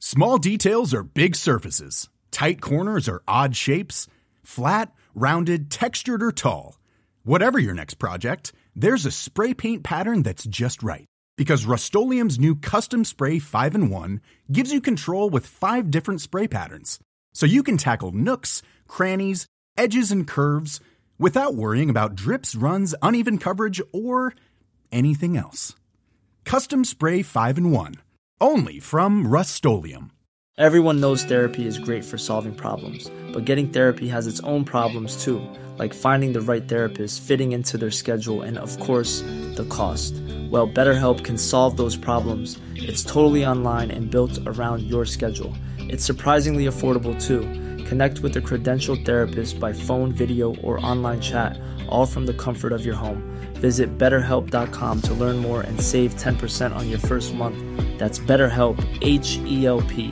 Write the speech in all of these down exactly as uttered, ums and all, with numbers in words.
Small details are big surfaces. Tight corners are odd shapes. Flat, rounded, textured, or tall. Whatever your next project, there's a spray paint pattern that's just right. Because Rust-Oleum's new Custom Spray five in one gives you control with five different spray patterns. So you can tackle nooks, crannies, edges, and curves without worrying about drips, runs, uneven coverage, or anything else. Custom Spray five in one. Only from Rust-Oleum. Everyone knows therapy is great for solving problems, but getting therapy has its own problems too, like finding the right therapist, fitting into their schedule, and of course, the cost. Well, BetterHelp can solve those problems. It's totally online and built around your schedule. It's surprisingly affordable too. Connect with a credentialed therapist by phone, video, or online chat, all from the comfort of your home. Visit better help dot com to learn more and save ten percent on your first month. That's BetterHelp, H E L P.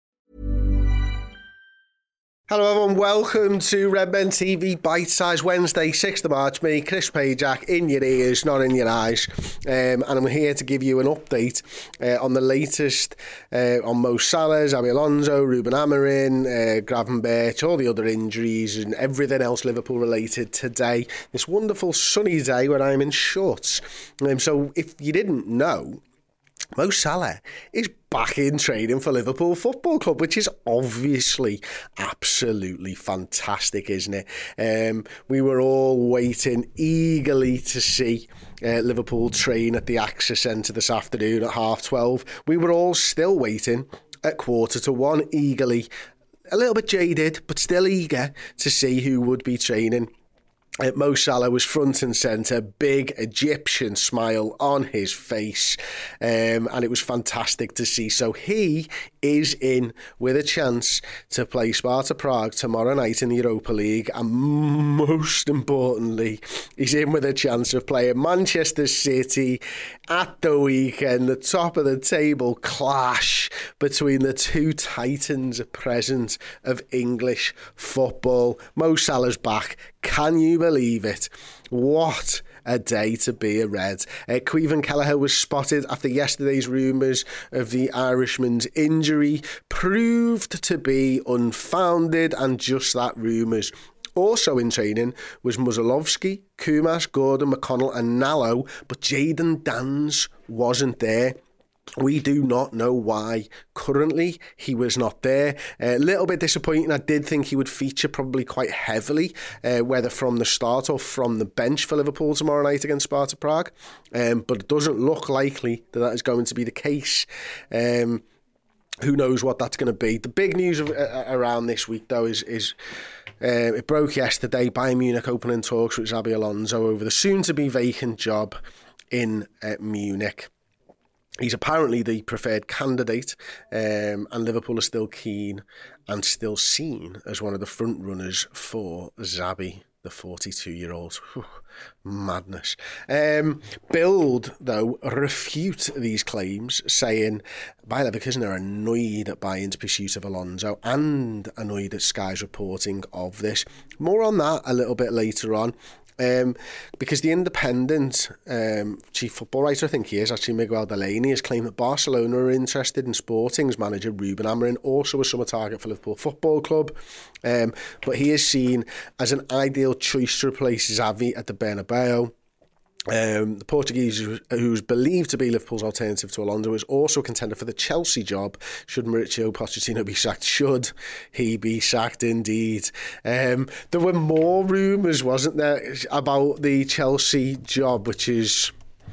Hello everyone, welcome to Red Men T V Bite Size Wednesday, sixth of March. Me, Chris Pajak, in your ears, not in your eyes. Um, and I'm here to give you an update uh, on the latest uh, on Mo Salah, Xabi Alonso, Ruben Amorim, uh, Gravenberch, all the other injuries and everything else Liverpool related today. This wonderful sunny day when I'm in shorts. Um, so if you didn't know, Mo Salah is back in training for Liverpool Football Club, which is obviously absolutely fantastic, isn't it? Um, we were all waiting eagerly to see uh, Liverpool train at the Access Centre this afternoon at half twelve. We were all still waiting at quarter to one, eagerly, a little bit jaded, but still eager to see who would be training. Uh, Mo Salah was front and centre, big Egyptian smile on his face, um, and it was fantastic to see. So he is in with a chance to play Sparta Prague tomorrow night in the Europa League, and most importantly, he's in with a chance of playing Manchester City at the weekend, the top of the table clash between the two titans at present of English football. Mo Salah's back. Can you believe it? What a day to be a Red. Uh, Caoimhin Kelleher was spotted after yesterday's rumours of the Irishman's injury proved to be unfounded and just that, rumours. Also in training was Musolowski, Kumas, Gordon, McConnell and Nallo, but Jadon Danns wasn't there. We do not know why. Currently, he was not there. A uh, little bit disappointing. I did think he would feature probably quite heavily, uh, whether from the start or from the bench for Liverpool tomorrow night against Sparta Prague. Um, but it doesn't look likely that that is going to be the case. Um, who knows what that's going to be. The big news of, uh, around this week, though, is... is Uh, it broke yesterday. Bayern Munich opening talks with Xabi Alonso over the soon-to-be vacant job in uh, Munich. He's apparently the preferred candidate, um, and Liverpool are still keen and still seen as one of the front runners for Xabi, the forty-two-year-old. Whew, madness. Um, Bild, though, refute these claims, saying Bayer Leverkusen are annoyed at Bayern's pursuit of Alonso and annoyed at Sky's reporting of this. More on that a little bit later on. Um, because the Independent um, chief football writer, I think he is, actually Miguel Delaney, has claimed that Barcelona are interested in Sporting's manager Ruben Amorim, also a summer target for Liverpool Football Club. Um, but he is seen as an ideal choice to replace Xavi at the Bernabeu. Um, the Portuguese, who's believed to be Liverpool's alternative to Alonso, is also a contender for the Chelsea job should Mauricio Pochettino be sacked. Should he be sacked, indeed. Um, there were more rumours, wasn't there, about the Chelsea job, which is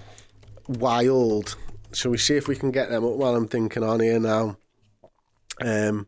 wild. Shall we see if we can get them up while I'm thinking on here now? Um...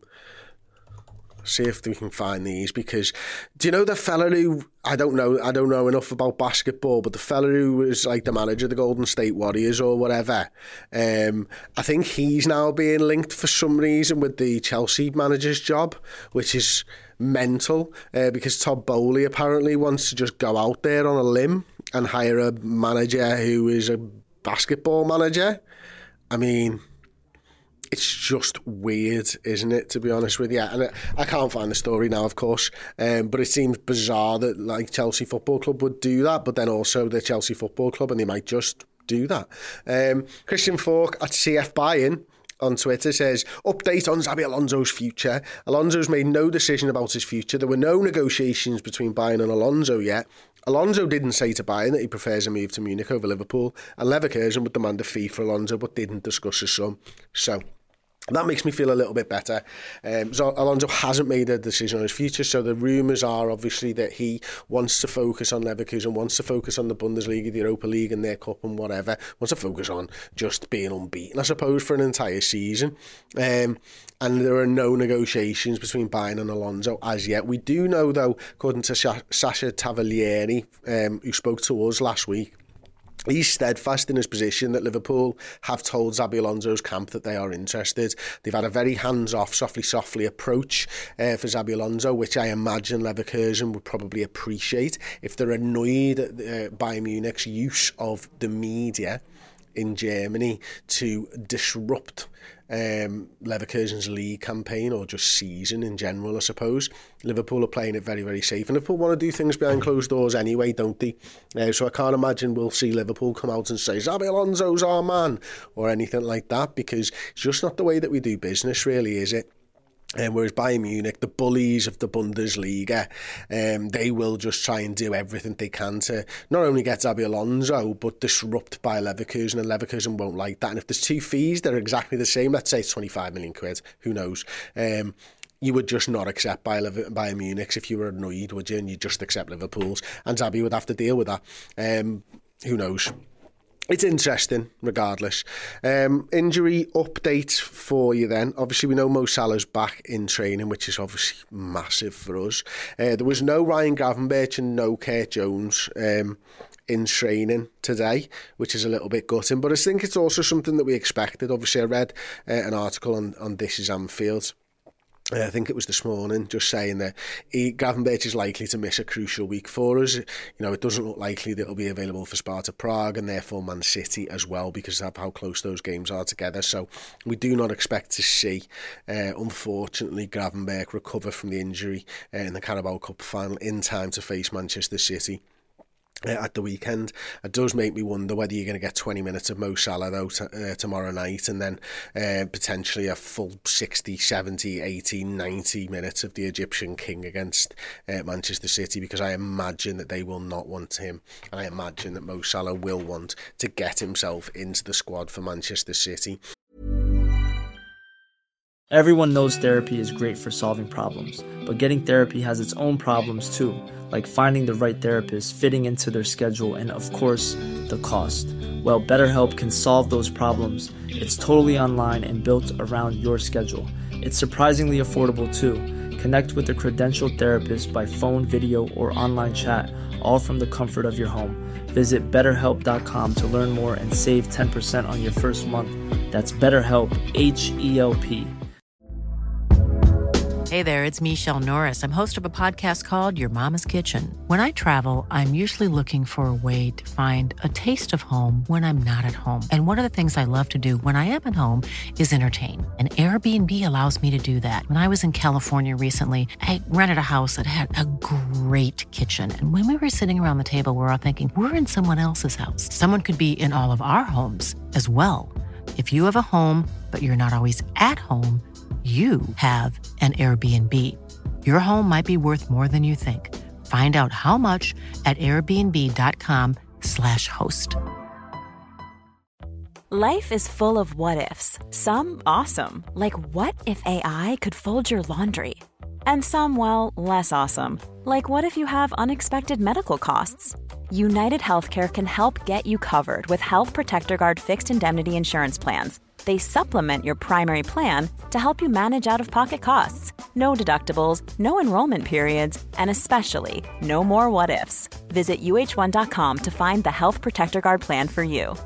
See if we can find these, because do you know the fella who I don't know I don't know enough about basketball, but the fella who was like the manager of the Golden State Warriors or whatever, um, I think he's now being linked for some reason with the Chelsea manager's job, which is mental, uh, because Todd Bowley apparently wants to just go out there on a limb and hire a manager who is a basketball manager. I mean, it's just weird, isn't it, to be honest with you? And I can't find the story now, of course, um, but it seems bizarre that like Chelsea Football Club would do that, but then also the Chelsea Football Club, and they might just do that. Um, Christian Falk at C F Bayern on Twitter says, update on Xabi Alonso's future. Alonso's made no decision about his future. There were no negotiations between Bayern and Alonso yet. Alonso didn't say to Bayern that he prefers a move to Munich over Liverpool, and Leverkusen would demand a fee for Alonso but didn't discuss a sum. So that makes me feel a little bit better. Um, so Alonso hasn't made a decision on his future, so the rumours are obviously that he wants to focus on Leverkusen, wants to focus on the Bundesliga, the Europa League and their cup and whatever, wants to focus on just being unbeaten, I suppose, for an entire season. Um, and there are no negotiations between Bayern and Alonso as yet. We do know, though, according to Sha- Sasha Tavalieri, um, who spoke to us last week, he's steadfast in his position that Liverpool have told Xabi Alonso's camp that they are interested. They've had a very hands-off, softly-softly approach uh, for Xabi Alonso, which I imagine Leverkusen would probably appreciate if they're annoyed at uh, Bayern Munich's use of the media in Germany to disrupt um, Leverkusen's league campaign, or just season in general, I suppose. Liverpool are playing it very, very safe, and Liverpool want to do things behind closed doors anyway, don't they? Uh, so I can't imagine we'll see Liverpool come out and say, Xabi Alonso's our man, or anything like that, because it's just not the way that we do business, really, is it? Um, whereas Bayern Munich, the bullies of the Bundesliga, um, they will just try and do everything they can to not only get Xabi Alonso, but disrupt Bayer Leverkusen, and Leverkusen won't like that. And if there's two fees that are exactly the same, let's say it's twenty-five million quid, who knows, um, you would just not accept Bayern, Bayern Munich's if you were annoyed, would you? And you'd just accept Liverpool's, and Xabi would have to deal with that. Um, who knows? It's interesting, regardless. Um, injury update for you then. Obviously, we know Mo Salah's back in training, which is obviously massive for us. Uh, there was no Ryan Gravenberch and no Kurt Jones um, in training today, which is a little bit gutting. But I think it's also something that we expected. Obviously, I read uh, an article on, on This Is Anfield. Uh, I think it was this morning, just saying that he, Gravenberch is likely to miss a crucial week for us. You know, it doesn't look likely that it'll be available for Sparta Prague and therefore Man City as well, because of how close those games are together. So we do not expect to see, uh, unfortunately, Gravenberch recover from the injury uh, in the Carabao Cup final in time to face Manchester City Uh, at the weekend. It does make me wonder whether you're going to get twenty minutes of Mo Salah though t- uh, tomorrow night, and then uh, potentially a full sixty, seventy, eighty, ninety minutes of the Egyptian king against uh, Manchester City, because I imagine that they will not want him, and I imagine that Mo Salah will want to get himself into the squad for Manchester City. Everyone knows therapy is great for solving problems, but getting therapy has its own problems too, like finding the right therapist, fitting into their schedule, and of course, the cost. Well, BetterHelp can solve those problems. It's totally online and built around your schedule. It's surprisingly affordable too. Connect with a credentialed therapist by phone, video, or online chat, all from the comfort of your home. Visit better help dot com to learn more and save ten percent on your first month. That's BetterHelp, H E L P. Hey there, it's Michelle Norris. I'm host of a podcast called Your Mama's Kitchen. When I travel, I'm usually looking for a way to find a taste of home when I'm not at home. And one of the things I love to do when I am at home is entertain. And Airbnb allows me to do that. When I was in California recently, I rented a house that had a great kitchen. And when we were sitting around the table, we were all thinking, we're in someone else's house. Someone could be in all of our homes as well. If you have a home, but you're not always at home, you have an Airbnb. Your home might be worth more than you think. Find out how much at airbnb.com slash host. Life is full of what-ifs. Some awesome, like what if A I could fold your laundry? And some, well, less awesome, like what if you have unexpected medical costs? United Healthcare can help get you covered with Health Protector Guard fixed indemnity insurance plans. They supplement your primary plan to help you manage out-of-pocket costs. No deductibles, no enrollment periods, and especially no more what-ifs. Visit U H one dot com to find the Health Protector Guard plan for you.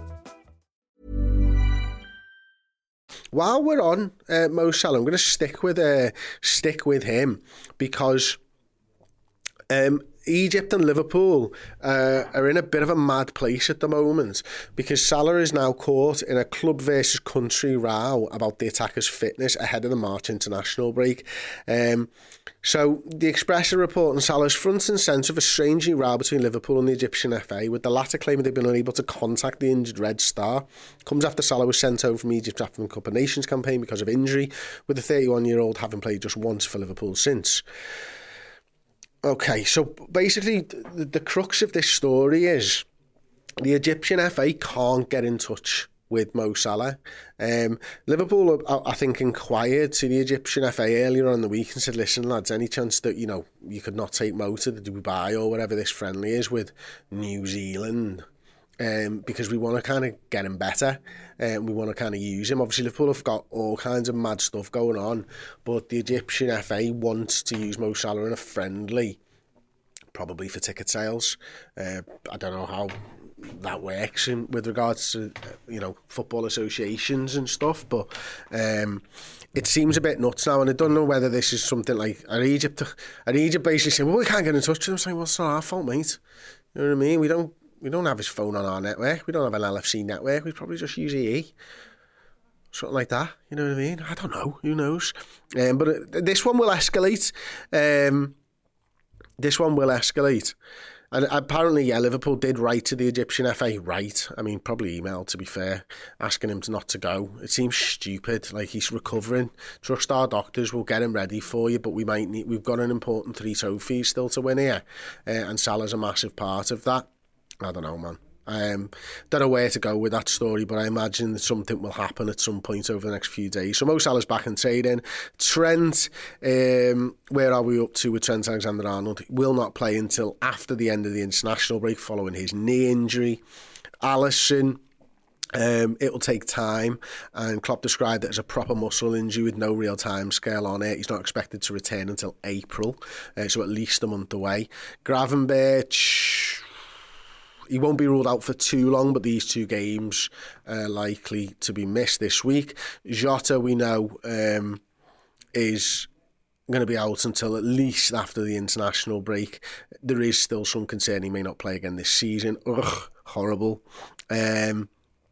While we're on uh, Mo Salah, I'm going to stick with uh, stick with him because um, Egypt and Liverpool uh, are in a bit of a mad place at the moment because Salah is now caught in a club versus country row about the attacker's fitness ahead of the March international break. Um, so the Express are reporting Salah's front and centre of a strangely row between Liverpool and the Egyptian F A, with the latter claiming they've been unable to contact the injured Red Star. Comes after Salah was sent home from Egypt's African Cup of Nations campaign because of injury, with the thirty-one-year-old having played just once for Liverpool since. Okay, so basically the, the crux of this story is the Egyptian F A can't get in touch with Mo Salah. Um, Liverpool, I, I think, inquired to the Egyptian F A earlier on in the week and said, listen, lads, any chance that, you know, you could not take Mo to the Dubai or whatever this friendly is with New Zealand? Um, because we want to kind of get him better and um, we want to kind of use him. Obviously, Liverpool have got all kinds of mad stuff going on, but the Egyptian F A wants to use Mo Salah in a friendly, probably for ticket sales. Uh, I don't know how that works in, with regards to, you know, football associations and stuff, but um, it seems a bit nuts now, and I don't know whether this is something like are Egypt, are Egypt basically saying, well, we can't get in touch with him. I'm saying, well, it's not our fault, mate. You know what I mean? We don't we don't have his phone on our network. We don't have an L F C network. We probably just use E E. Something like that. You know what I mean? I don't know. Who knows? Um, but uh, this one will escalate. Um, this one will escalate. And apparently, yeah, Liverpool did write to the Egyptian F A, right? I mean, probably emailed, to be fair, asking him to not to go. It seems stupid. Like, he's recovering. Trust our doctors. We'll get him ready for you, but we might need. We've got an important three trophies still to win here, uh, and Salah's a massive part of that. I don't know, man. I um, don't know where to go with that story, but I imagine that something will happen at some point over the next few days. So Mo Salah's back in trading. Trent, um, where are we up to with Trent Alexander-Arnold? Will not play until after the end of the international break following his knee injury. Alisson, um, it'll take time, and Klopp described it as a proper muscle injury with no real time scale on it. He's not expected to return until April, uh, so at least a month away. Gravenberch, he won't be ruled out for too long, but these two games are likely to be missed this week. Jota, we know, um, is going to be out until at least after the international break. There is still some concern he may not play again this season. Ugh, horrible. Um,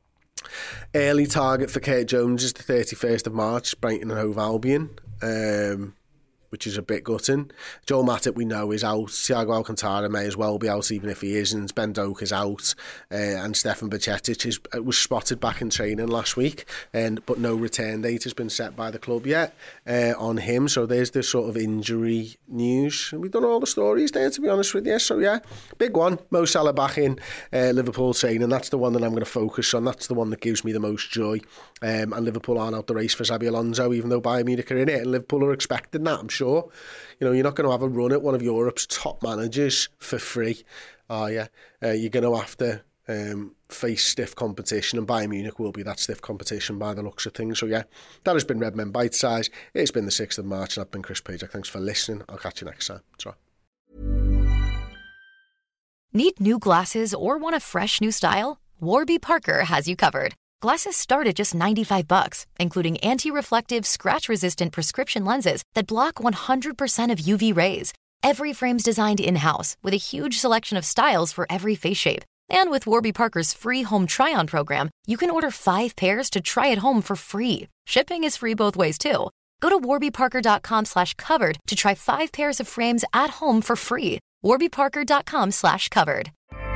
early target for Kurt Jones is the thirty-first of March, Brighton and Hove Albion. Um... which is a bit gutting. Joel Matip, we know, is out. Thiago Alcantara may as well be out, even if he isn't. Ben Doak is out. Uh, and Stefan Bajcetic is, was spotted back in training last week, and but no return date has been set by the club yet uh, on him. So there's this sort of injury news. We've done all the stories there, to be honest with you. So yeah, big one. Mo Salah back in uh, Liverpool training. That's the one that I'm going to focus on. That's the one that gives me the most joy. Um, and Liverpool aren't out the race for Xabi Alonso, even though Bayern Munich are in it. And Liverpool are expecting that, I'm sure. You know, you're not going to have a run at one of Europe's top managers for free, are you? Uh, you're going to have to um, face stiff competition, and Bayern Munich will be that stiff competition by the looks of things. So yeah, that has been Redmen Bite Size. It's been the sixth of March, and I've been Chris Pajak. Thanks for listening. I'll catch you next time. Ta. Need new glasses or want a fresh new style? Warby Parker has you covered. Glasses start at just ninety-five bucks, including anti-reflective, scratch-resistant prescription lenses that block one hundred percent of U V rays. Every frame's designed in-house with a huge selection of styles for every face shape. And with Warby Parker's free home try-on program, you can order five pairs to try at home for free. Shipping is free both ways, too. Go to warbyparker.com slash covered to try five pairs of frames at home for free. warbyparker.com slash covered.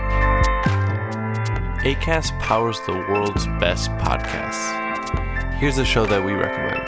Acast powers the world's best podcasts. Here's a show that we recommend.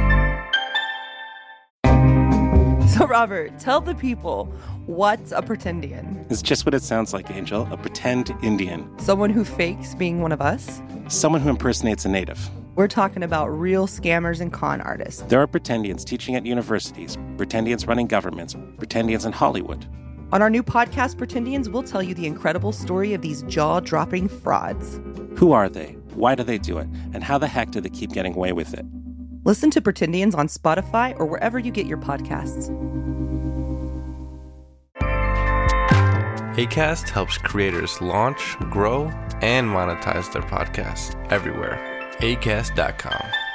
So, Robert, tell the people, what's a pretendian? It's just what it sounds like, Angel. A pretend Indian. Someone who fakes being one of us? Someone who impersonates a native. We're talking about real scammers and con artists. There are pretendians teaching at universities, pretendians running governments, pretendians in Hollywood. On our new podcast, Pretendians, we'll tell you the incredible story of these jaw-dropping frauds. Who are they? Why do they do it? And how the heck do they keep getting away with it? Listen to Pretendians on Spotify or wherever you get your podcasts. Acast helps creators launch, grow, and monetize their podcasts everywhere. Acast dot com.